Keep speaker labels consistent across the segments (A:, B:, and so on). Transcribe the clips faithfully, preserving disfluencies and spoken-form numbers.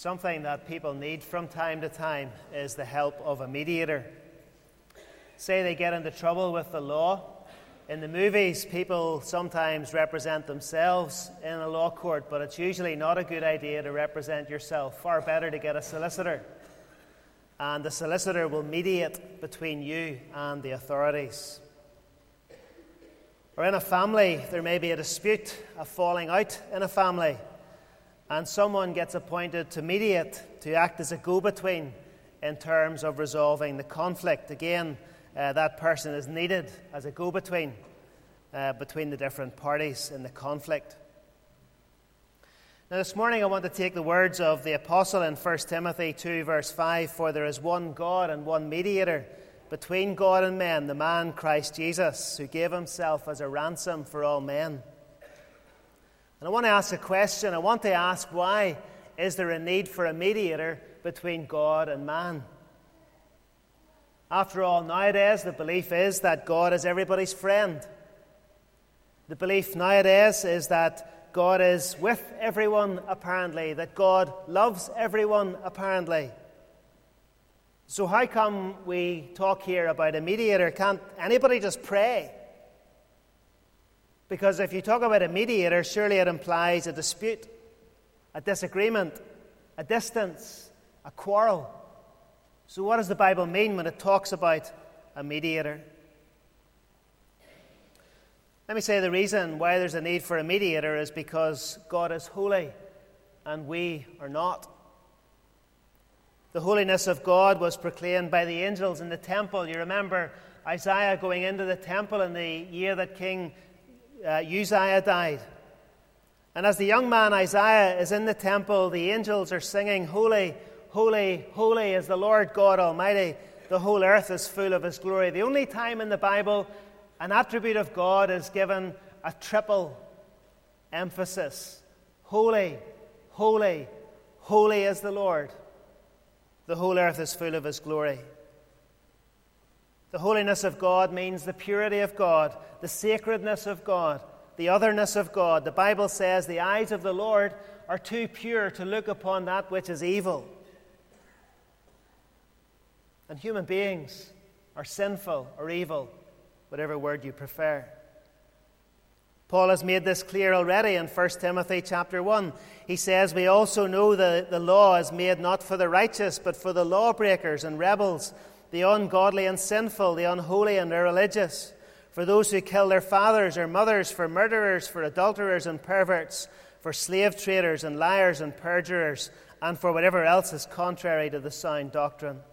A: Something that people need from time to time is the help of a mediator. Say they get into trouble with the law. In the movies, people sometimes represent themselves in a law court, but it's usually not a good idea to represent yourself. Far better to get a solicitor. And the solicitor will mediate between you and the authorities. Or in a family, there may be a dispute, a falling out in a family, and someone gets appointed to mediate, to act as a go-between in terms of resolving the conflict. Again, uh, that person is needed as a go-between uh, between the different parties in the conflict. Now, this morning I want to take the words of the apostle in First Timothy two, verse five, "For there is one God and one mediator between God and men, the man Christ Jesus, who gave himself as a ransom for all men." And I want to ask a question. I want to ask, why is there a need for a mediator between God and man? After all, nowadays the belief is that God is everybody's friend. The belief nowadays is that God is with everyone, apparently, that God loves everyone, apparently. So how come we talk here about a mediator? Can't anybody just pray? Because if you talk about a mediator, surely it implies a dispute, a disagreement, a distance, a quarrel. So what does the Bible mean when it talks about a mediator? Let me say the reason why there's a need for a mediator is because God is holy and we are not. The holiness of God was proclaimed by the angels in the temple. You remember Isaiah going into the temple in the year that King uh, Uzziah died. And as the young man Isaiah is in the temple, the angels are singing, "Holy, holy, holy is the Lord God Almighty. The whole earth is full of his glory." The only time in the Bible an attribute of God is given a triple emphasis. Holy, holy, holy is the Lord. The whole earth is full of his glory. The holiness of God means the purity of God, the sacredness of God, the otherness of God. The Bible says the eyes of the Lord are too pure to look upon that which is evil. And human beings are sinful or evil, whatever word you prefer. Paul has made this clear already in First Timothy chapter one. He says, "We also know that the law is made not for the righteous, but for the lawbreakers and rebels, the ungodly and sinful, the unholy and irreligious, for those who kill their fathers or mothers, for murderers, for adulterers and perverts, for slave traders and liars and perjurers, and for whatever else is contrary to the sound doctrine."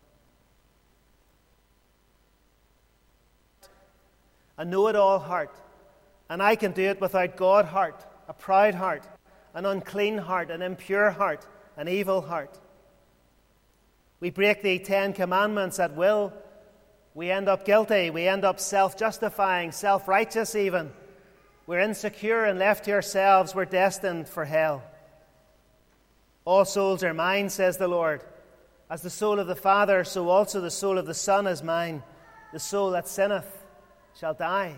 A: A know-it-all heart. And I can do it without God heart, a proud heart, an unclean heart, an impure heart, an evil heart. We break the Ten Commandments at will. We end up guilty. We end up self-justifying, self-righteous even. We're insecure and left to ourselves. We're destined for hell. "All souls are mine," says the Lord. "As the soul of the Father, so also the soul of the Son is mine. The soul that sinneth shall die."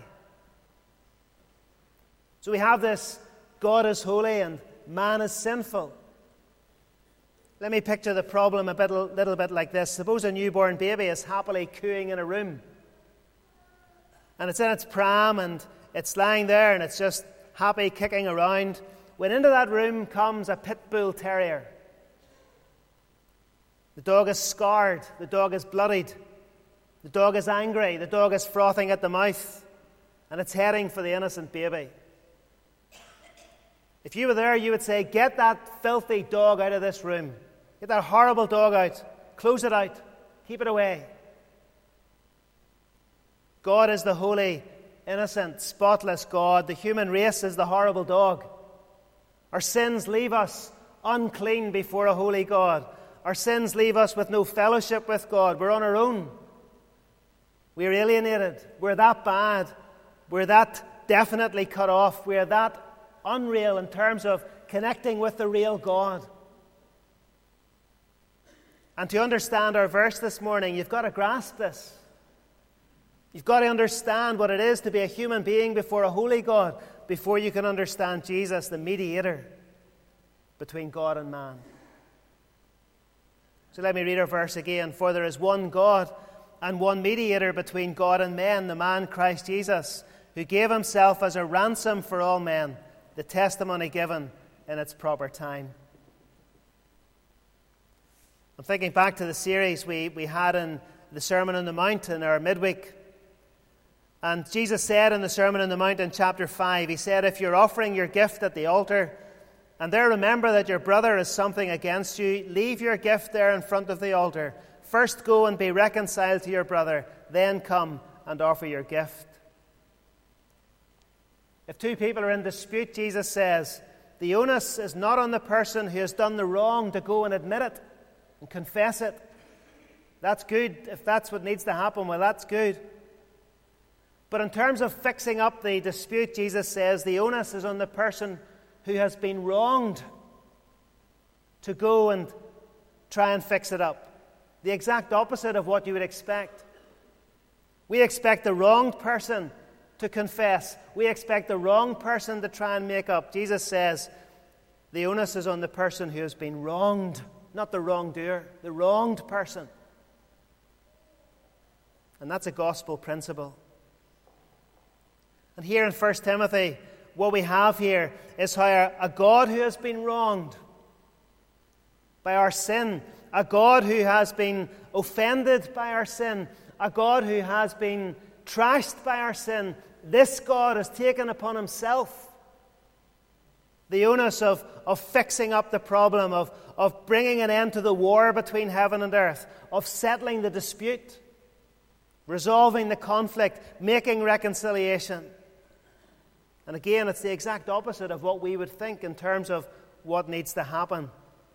A: So we have this, God is holy and man is sinful. Let me picture the problem a bit, little bit like this. Suppose a newborn baby is happily cooing in a room. And it's in its pram and it's lying there and it's just happy kicking around. When into that room comes a pit bull terrier. The dog is scarred. The dog is bloodied. The dog is angry. The dog is frothing at the mouth. And it's heading for the innocent baby. If you were there, you would say, "Get that filthy dog out of this room. Get that horrible dog out. Close it out. Keep it away." God is the holy, innocent, spotless God. The human race is the horrible dog. Our sins leave us unclean before a holy God. Our sins leave us with no fellowship with God. We're on our own. We're alienated. We're that bad. We're that definitely cut off. We're that unreal in terms of connecting with the real God. And to understand our verse this morning, you've got to grasp this. You've got to understand what it is to be a human being before a holy God, before you can understand Jesus, the mediator between God and man. So let me read our verse again. For there is one God and one mediator between God and men, the man Christ Jesus, who gave himself as a ransom for all men, the testimony given in its proper time. I'm thinking back to the series we, we had in the Sermon on the Mount in our midweek. And Jesus said in the Sermon on the Mount in chapter five, he said, if you're offering your gift at the altar, and there remember that your brother has something against you, leave your gift there in front of the altar. First go and be reconciled to your brother, then come and offer your gift. If two people are in dispute, Jesus says, the onus is not on the person who has done the wrong to go and admit it and confess it. That's good. If that's what needs to happen, well, that's good. But in terms of fixing up the dispute, Jesus says the onus is on the person who has been wronged to go and try and fix it up. The exact opposite of what you would expect. We expect the wronged person to confess. We expect the wrong person to try and make up. Jesus says the onus is on the person who has been wronged, not the wrongdoer, the wronged person. And that's a gospel principle. And here in First Timothy, what we have here is how a God who has been wronged by our sin, a God who has been offended by our sin, a God who has been trashed by our sin, this God has taken upon himself the onus of, of fixing up the problem, of, of bringing an end to the war between heaven and earth, of settling the dispute, resolving the conflict, making reconciliation. And again, it's the exact opposite of what we would think in terms of what needs to happen.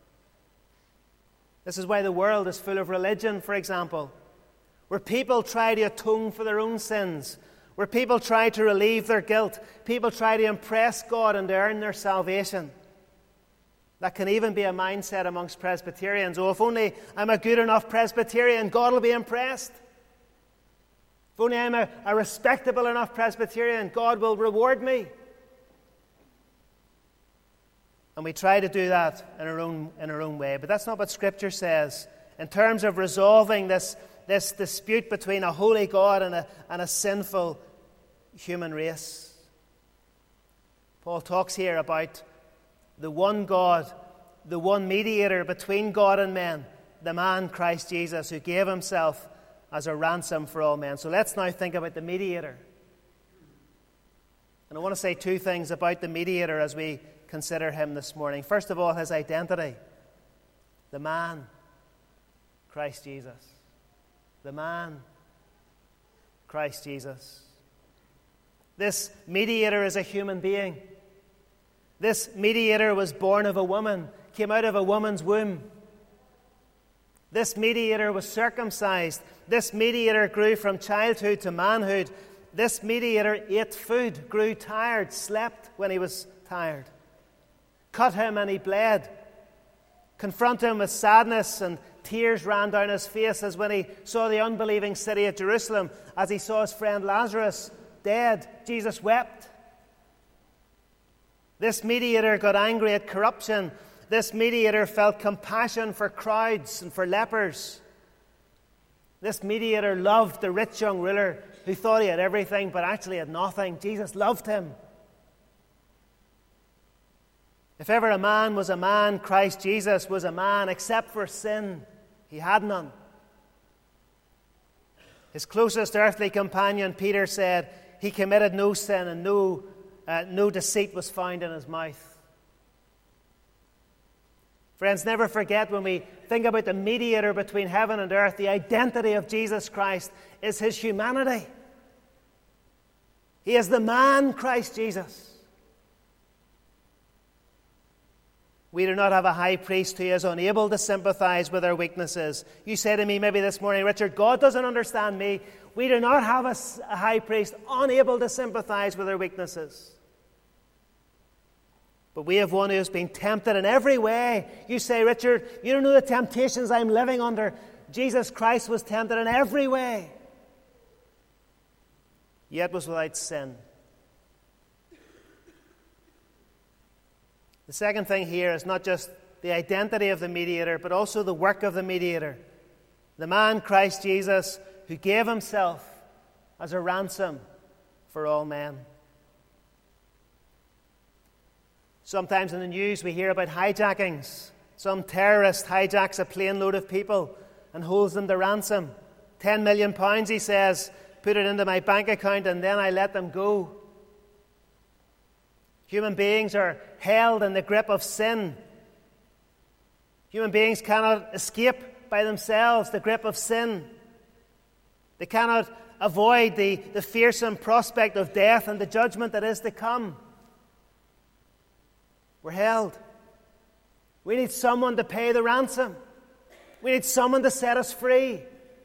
A: This is why the world is full of religion, for example, where people try to atone for their own sins, where people try to relieve their guilt, people try to impress God and to earn their salvation. That can even be a mindset amongst Presbyterians. Oh, if only I'm a good enough Presbyterian, God will be impressed. If only I'm a, a respectable enough Presbyterian, God will reward me. And we try to do that in our own, in our own way. But that's not what Scripture says. In terms of resolving this, this dispute between a holy God and a, and a sinful human race. Paul talks here about the one God, the one mediator between God and men, the man Christ Jesus, who gave himself as a ransom for all men. So let's now think about the mediator. And I want to say two things about the mediator as we consider him this morning. First of all, his identity. The man, Christ Jesus. The man, Christ Jesus. This mediator is a human being. This mediator was born of a woman, came out of a woman's womb. This mediator was circumcised. This mediator grew from childhood to manhood. This mediator ate food, grew tired, slept when he was tired. Cut him and he bled. Confront him with sadness, and tears ran down his face as when he saw the unbelieving city of Jerusalem. As he saw his friend Lazarus dead, Jesus wept. This mediator got angry at corruption. This mediator felt compassion for crowds and for lepers. This mediator loved the rich young ruler who thought he had everything but actually had nothing. Jesus loved him. If ever a man was a man, Christ Jesus was a man, except for sin. He had none. His closest earthly companion, Peter, said he committed no sin and no, uh, no deceit was found in his mouth. Friends, never forget when we think about the mediator between heaven and earth, the identity of Jesus Christ is his humanity. He is the man, Christ Jesus. We do not have a high priest who is unable to sympathize with our weaknesses. You say to me maybe this morning, Richard, God doesn't understand me. We do not have a, a high priest unable to sympathize with our weaknesses. But we have one who has been tempted in every way. You say, Richard, you don't know the temptations I'm living under. Jesus Christ was tempted in every way, yet was without sin. The second thing here is not just the identity of the mediator, but also the work of the mediator. The man, Christ Jesus, who gave himself as a ransom for all men. Sometimes in the news we hear about hijackings. Some terrorist hijacks a plane load of people and holds them to ransom. Ten million pounds, he says, put it into my bank account and then I let them go. Human beings are held in the grip of sin. Human beings cannot escape by themselves the grip of sin. They cannot avoid the, the fearsome prospect of death and the judgment that is to come. We're held. We need someone to pay the ransom. We need someone to set us free.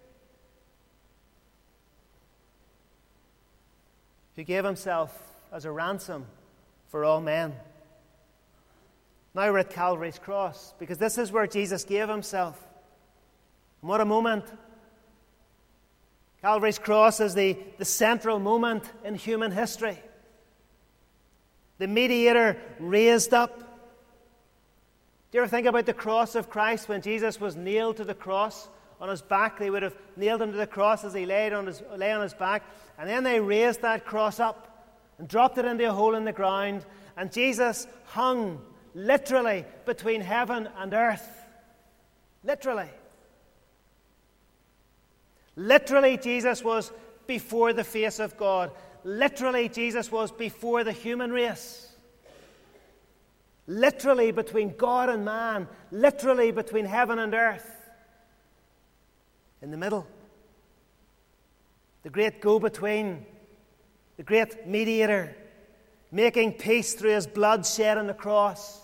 A: Who gave himself as a ransom for all men. Now we're at Calvary's cross, because this is where Jesus gave himself. And what a moment. Calvary's cross is the, the central moment in human history. The mediator raised up. Do you ever think about the cross of Christ? When Jesus was nailed to the cross on his back, they would have nailed him to the cross as he laid on his, lay on his back, and then they raised that cross up and dropped it into a hole in the ground, and Jesus hung literally between heaven and earth. Literally. Literally, Jesus was before the face of God. Literally, Jesus was before the human race. Literally between God and man. Literally between heaven and earth. In the middle. The great go-between. The great mediator. Making peace through his blood shed on the cross.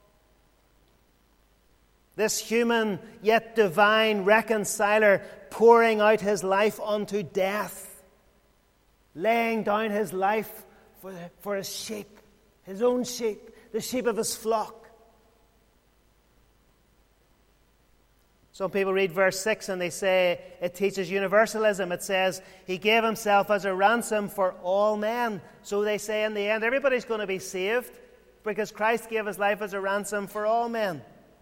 A: This human yet divine reconciler pouring out his life unto death. Laying down his life for, for his sheep. His own sheep. The sheep of his flock. Some people read verse six and they say it teaches universalism. It says he gave himself as a ransom for all men. So they say in the end everybody's going to be saved because Christ gave his life as a ransom for all men.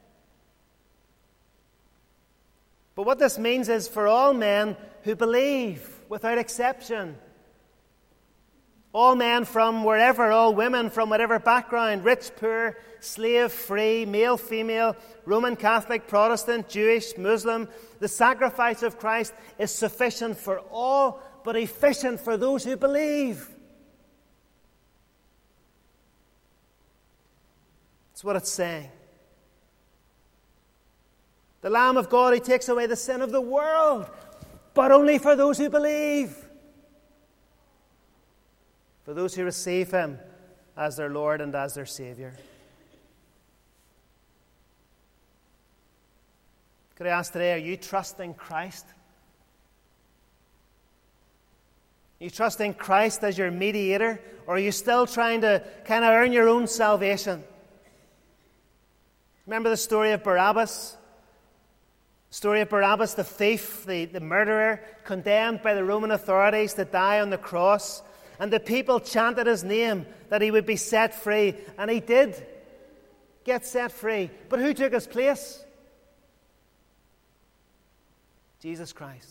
A: But what this means is for all men who believe without exception. All men from wherever, all women from whatever background, rich, poor, slave, free, male, female, Roman Catholic, Protestant, Jewish, Muslim. The sacrifice of Christ is sufficient for all, but efficient for those who believe. That's what it's saying. The Lamb of God, he takes away the sin of the world, but only for those who believe. For those who receive him as their Lord and as their Savior. Could I ask today, are you trusting Christ? Are you trusting Christ as your mediator? Or are you still trying to kind of earn your own salvation? Remember the story of Barabbas? The story of Barabbas, the thief, the, the murderer, condemned by the Roman authorities to die on the cross. And the people chanted his name, that he would be set free. And he did get set free. But who took his place? Jesus Christ.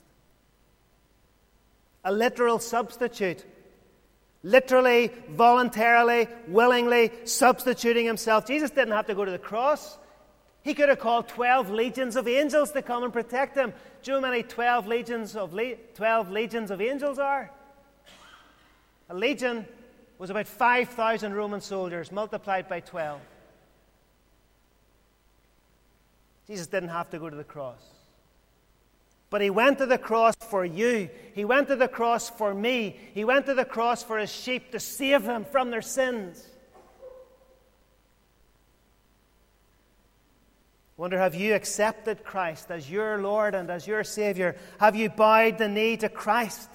A: A literal substitute. Literally, voluntarily, willingly substituting himself. Jesus didn't have to go to the cross. He could have called twelve legions of angels to come and protect him. Do you know how many twelve legions of, le- twelve legions of angels are? A legion was about five thousand Roman soldiers multiplied by twelve. Jesus didn't have to go to the cross. But he went to the cross for you. He went to the cross for me. He went to the cross for his sheep to save them from their sins. I wonder, have you accepted Christ as your Lord and as your Savior? Have you bowed the knee to Christ?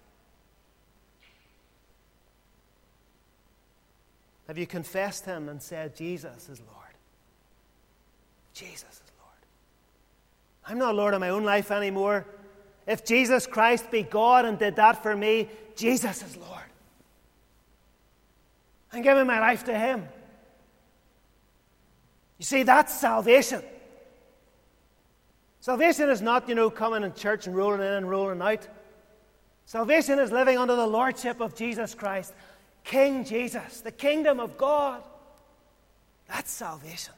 A: Have you confessed him and said, Jesus is Lord? Jesus is Lord. I'm not Lord of my own life anymore. If Jesus Christ be God and did that for me, Jesus is Lord. I'm giving my life to him. You see, that's salvation. Salvation is not, you know, coming in church and rolling in and rolling out. Salvation is living under the lordship of Jesus Christ, King Jesus, the kingdom of God. That's salvation.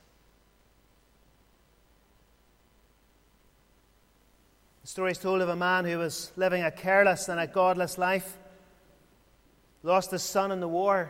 A: The story is told of a man who was living a careless and a godless life, lost his son in the war.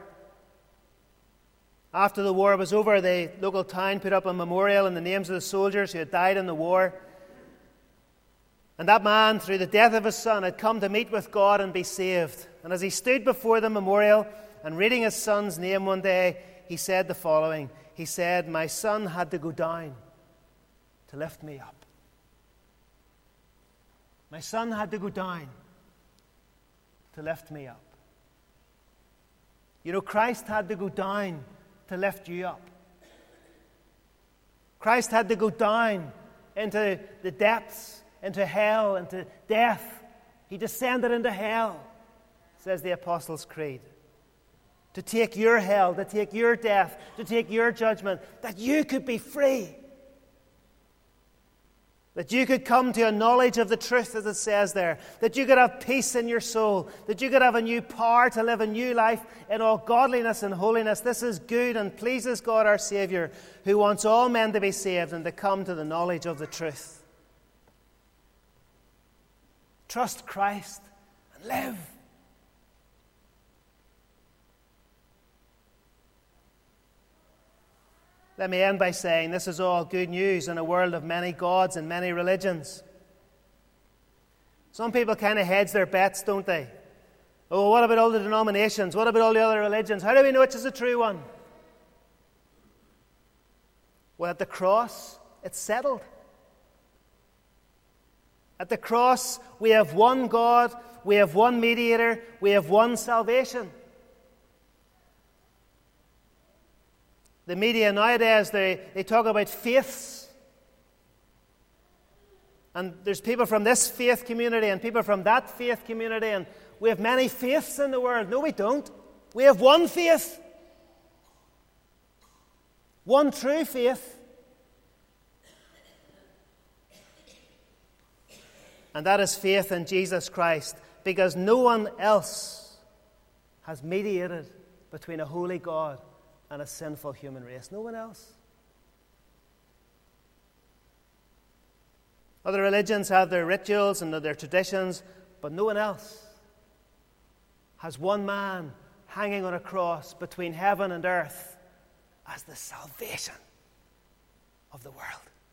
A: After the war was over, the local town put up a memorial in the names of the soldiers who had died in the war. And that man, through the death of his son, had come to meet with God and be saved. And as he stood before the memorial and reading his son's name one day, he said the following. He said, "My son had to go down to lift me up." My son had to go down to lift me up. You know, Christ had to go down to lift you up. Christ had to go down into the depths, into hell, into death. He descended into hell, says the Apostles' Creed, to take your hell, to take your death, to take your judgment, that you could be free. That you could come to a knowledge of the truth, as it says there. That you could have peace in your soul. That you could have a new power to live a new life in all godliness and holiness. This is good and pleases God our Saviour, who wants all men to be saved and to come to the knowledge of the truth. Trust Christ and live. Let me end by saying this is all good news in a world of many gods and many religions. Some people kind of hedge their bets, don't they? Oh, what about all the denominations? What about all the other religions? How do we know which is the true one? Well, at the cross, it's settled. At the cross, we have one God, we have one mediator, we have one salvation. The media nowadays, they, they talk about faiths. And there's people from this faith community and people from that faith community, and we have many faiths in the world. No, we don't. We have one faith. One true faith. And that is faith in Jesus Christ, because no one else has mediated between a holy God and a sinful human race. No one else. Other religions have their rituals and their traditions, but no one else has one man hanging on a cross between heaven and earth as the salvation of the world.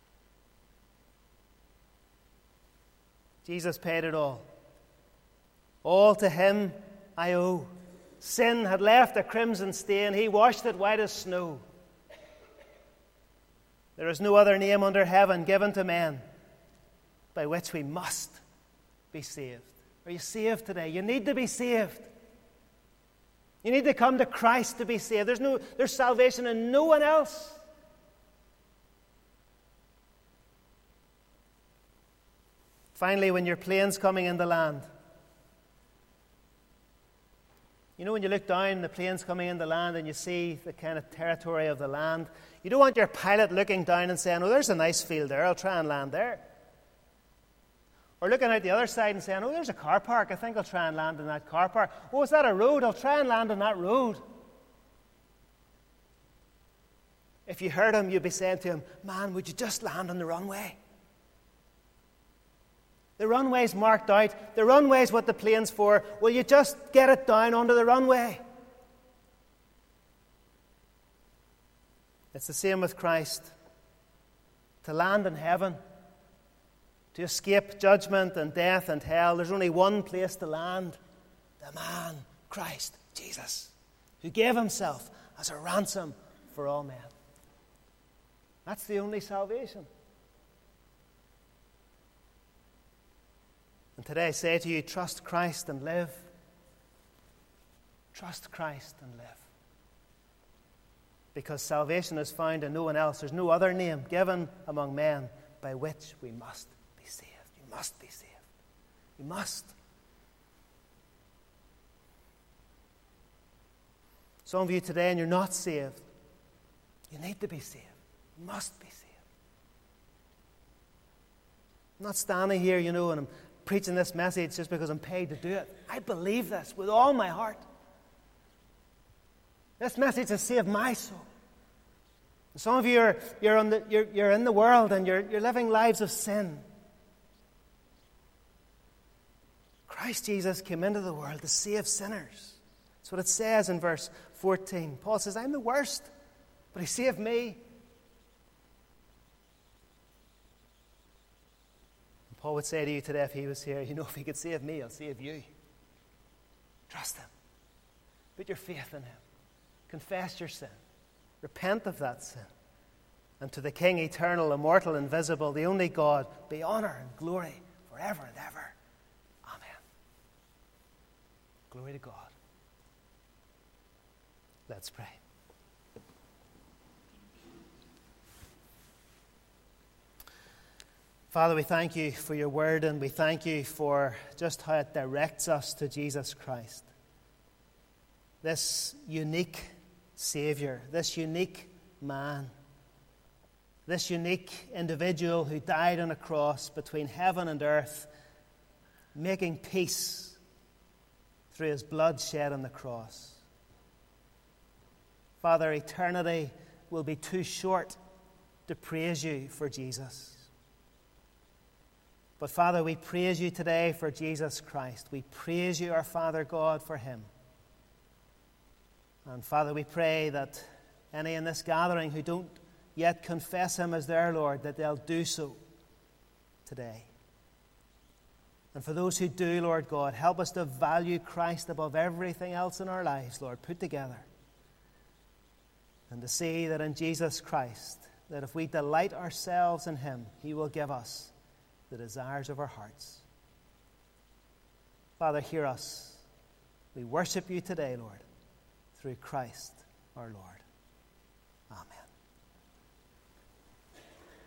A: Jesus paid it all. All to him I owe. Sin had left a crimson stain. He washed it white as snow. There is no other name under heaven given to men by which we must be saved. Are you saved today? You need to be saved. You need to come to Christ to be saved. There's no, there's salvation in no one else. Finally, when your plane's coming in the land, you know, when you look down, the plane's coming in the land and you see the kind of territory of the land, you don't want your pilot looking down and saying, "Oh, there's a nice field there, I'll try and land there." Or looking out the other side and saying, "Oh, there's a car park, I think I'll try and land in that car park. Oh, is that a road? I'll try and land on that road." If you heard him, you'd be saying to him, "Man, would you just land on the runway? The runway's marked out. The runway's what the plane's for. Will you just get it down onto the runway?" It's the same with Christ. To land in heaven, to escape judgment and death and hell, there's only one place to land. The man, Christ Jesus, who gave himself as a ransom for all men. That's the only salvation. And today I say to you, trust Christ and live. Trust Christ and live. Because salvation is found in no one else. There's no other name given among men by which we must be saved. You must be saved. You must. Some of you today, and you're not saved. You need to be saved. must be saved. I'm not standing here, you know, and I'm preaching this message just because I'm paid to do it. I believe this with all my heart. This message has saved my soul. Some of you are you're, on the, you're, you're in the world and you're, you're living lives of sin. Christ Jesus came into the world to save sinners. That's what it says in verse fourteen. Paul says, I'm the worst, but he saved me. And Paul would say to you today if he was here, you know, if he could save me, I'll save you. Trust him. Put your faith in him. Confess your sin. Repent of that sin. And to the King, eternal, immortal, invisible, the only God, be honor and glory forever and ever. Glory to God. Let's pray. Father, we thank you for your word, and we thank you for just how it directs us to Jesus Christ. This unique Savior, this unique man, this unique individual who died on a cross between heaven and earth, making peace through his blood shed on the cross. Father, eternity will be too short to praise you for Jesus. But Father, we praise you today for Jesus Christ. We praise you, our Father God, for him. And Father, we pray that any in this gathering who don't yet confess him as their Lord, that they'll do so today. And for those who do, Lord God, help us to value Christ above everything else in our lives, Lord, put together. And to see that in Jesus Christ, that if we delight ourselves in him, he will give us the desires of our hearts. Father, hear us. We worship you today, Lord, through Christ our Lord. Amen.